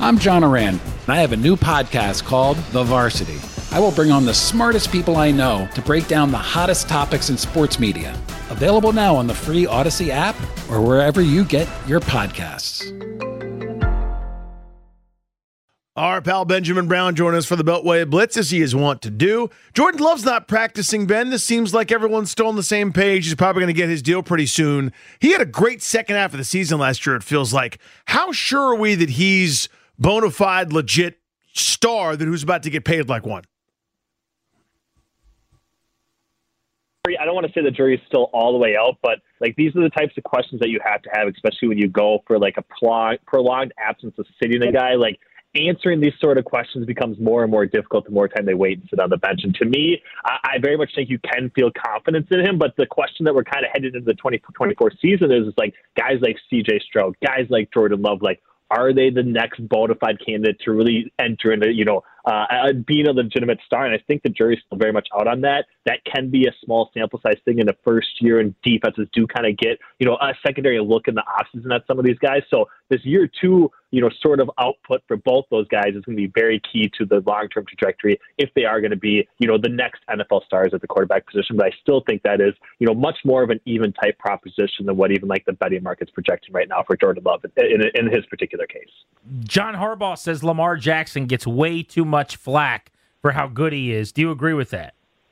I'm John Oran, and I have a new podcast called The Varsity. I will bring on the smartest people I know to break down the hottest topics in sports media. Available now on the free Odyssey app or wherever you get your podcasts. Our pal Benjamin Brown joining us for the Beltway Blitz, as he is wont to do. Jordan Love's not practicing, Ben. This seems like everyone's still on the same page. He's probably going to get his deal pretty soon. He had a great second half of the season last year, it feels like. How sure are we that he's bona fide, legit star that who's about to get paid like one? I don't want to say the jury's still all the way out, but like these are the types of questions that you have to have, especially when you go for like a prolonged absence of sitting a guy. Like answering these sort of questions becomes more and more difficult the more time they wait and sit on the bench. And to me, I very much think you can feel confidence in him. But the question that we're kind of headed into the 2024 season is like guys like C.J. Stroud, guys like Jordan Love, like are they the next bona fide candidate to really enter into, being a legitimate star? And I think the jury's still very much out on that. That can be a small sample size thing in the first year, and defenses do kind of get, a secondary look in the offseason at some of these guys. So this year two, sort of output for both those guys is going to be very key to the long-term trajectory if they are going to be, the next NFL stars at the quarterback position. But I still think that is, much more of an even type proposition than what even like the betting market's projecting right now for Jordan Love in his particular case. John Harbaugh says Lamar Jackson gets way too much flack for how good he is. Do you agree with that?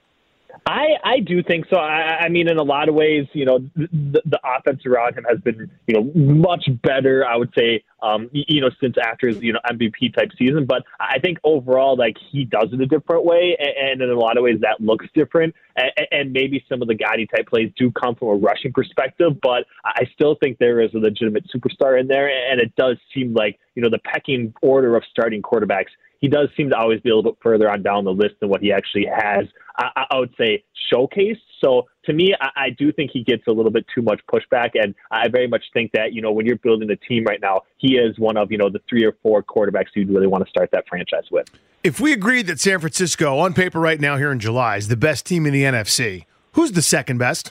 I do think so. I mean, in a lot of ways, the offense around him has been, much better, I would say, since after his, MVP type season. But I think overall, like, he does it a different way. And in a lot of ways, that looks different. And maybe some of the Gotti type plays do come from a rushing perspective. But I still think there is a legitimate superstar in there. And it does seem like, the pecking order of starting quarterbacks, he does seem to always be a little bit further on down the list than what he actually has, I would say, showcased. So to me, I do think he gets a little bit too much pushback. And I very much think that, when you're building a team right now, he is one of, the 3 or 4 quarterbacks you'd really want to start that franchise with. If we agreed that San Francisco, on paper right now here in July, is the best team in the NFC, who's the second best?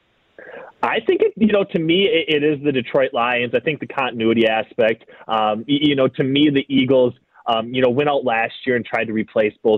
I think, to me, it is the Detroit Lions. I think the continuity aspect, to me, the Eagles, went out last year and tried to replace both,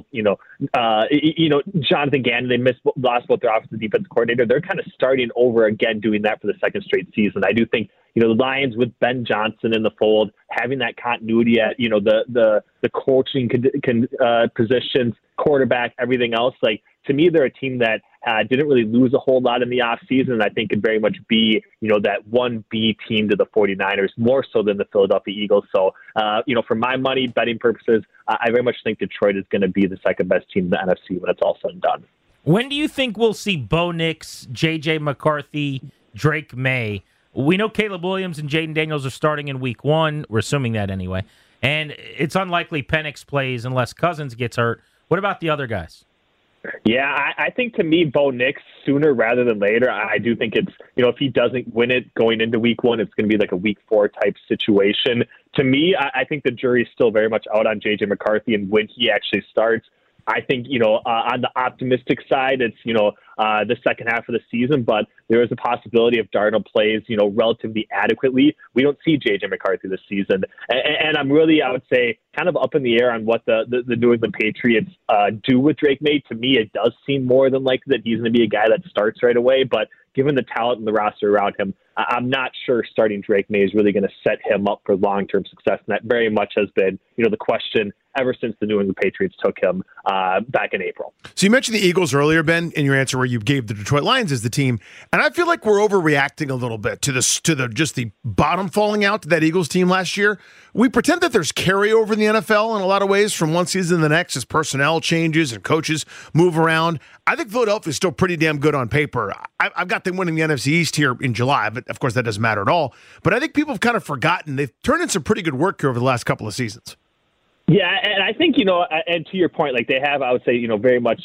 Jonathan Gannon. They lost both their offensive and defensive coordinator. They're kind of starting over again, doing that for the second straight season. I do think, the Lions with Ben Johnson in the fold, having that continuity at, the coaching positions, quarterback, everything else. Like, to me, they're a team that didn't really lose a whole lot in the offseason. I think could very much be, that 1B team to the 49ers, more so than the Philadelphia Eagles. So, for my money, betting purposes, I very much think Detroit is going to be the second best team in the NFC when it's all said and done. When do you think we'll see Bo Nix, J.J. McCarthy, Drake May? We know Caleb Williams and Jaden Daniels are starting in week 1. We're assuming that anyway. And it's unlikely Penix plays unless Cousins gets hurt. What about the other guys? Yeah, I think to me, Bo Nix sooner rather than later. I do think it's, if he doesn't win it going into week 1, it's going to be like a week 4 type situation. To me, I think the jury's still very much out on J.J. McCarthy and when he actually starts. I think, on the optimistic side, it's, the second half of the season, but there is a possibility if Darnold plays, relatively adequately. We don't see J.J. McCarthy this season. And I'm really, I would say, kind of up in the air on what the New England Patriots do with Drake May. To me, it does seem more than likely that he's going to be a guy that starts right away. But given the talent and the roster around him, I'm not sure starting Drake May is really going to set him up for long-term success. And that very much has been, the question ever since the New England Patriots took him back in April. So you mentioned the Eagles earlier, Ben, in your answer where you gave the Detroit Lions as the team. And I feel like we're overreacting a little bit to the bottom falling out to that Eagles team last year. We pretend that there's carryover in the NFL in a lot of ways from one season to the next as personnel changes and coaches move around. I think Philadelphia is still pretty damn good on paper. I've got them winning the NFC East here in July, but of course that doesn't matter at all. But I think people have kind of forgotten. They've turned in some pretty good work here over the last couple of seasons. Yeah, and I think, and to your point, like they have, I would say, very much,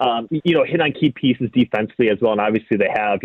hit on key pieces defensively as well. And obviously they have,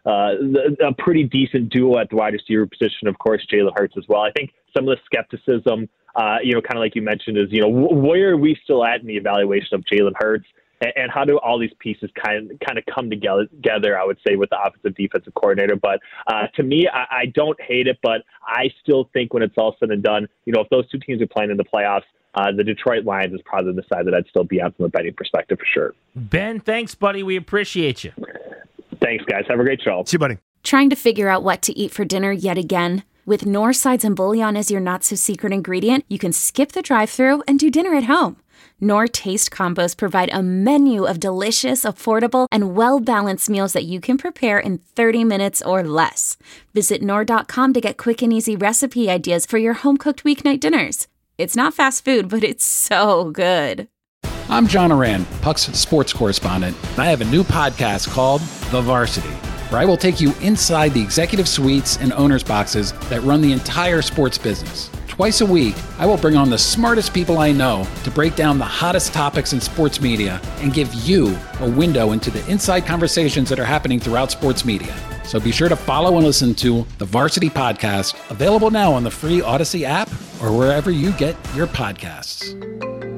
a pretty decent duo at the wide receiver position, of course, Jalen Hurts as well. I think some of the skepticism, kind of like you mentioned is, where are we still at in the evaluation of Jalen Hurts? and how do all these pieces kind of come together, I would say, with the offensive defensive coordinator. But to me, I don't hate it, but I still think when it's all said and done, if those two teams are playing in the playoffs, the Detroit Lions is probably the side that I'd still be on from a betting perspective for sure. Ben, thanks, buddy. We appreciate you. Thanks, guys. Have a great show. See you, buddy. Trying to figure out what to eat for dinner yet again? With Knorr sides and bouillon as your not-so-secret ingredient, you can skip the drive-thru and do dinner at home. Knorr Taste Combos provide a menu of delicious, affordable, and well-balanced meals that you can prepare in 30 minutes or less. Visit Knorr.com to get quick and easy recipe ideas for your home-cooked weeknight dinners. It's not fast food, but it's so good. I'm John Oran, Puck's sports correspondent, and I have a new podcast called The Varsity, where I will take you inside the executive suites and owners' boxes that run the entire sports business. Twice a week, I will bring on the smartest people I know to break down the hottest topics in sports media and give you a window into the inside conversations that are happening throughout sports media. So be sure to follow and listen to the Varsity Podcast, available now on the free Odyssey app or wherever you get your podcasts.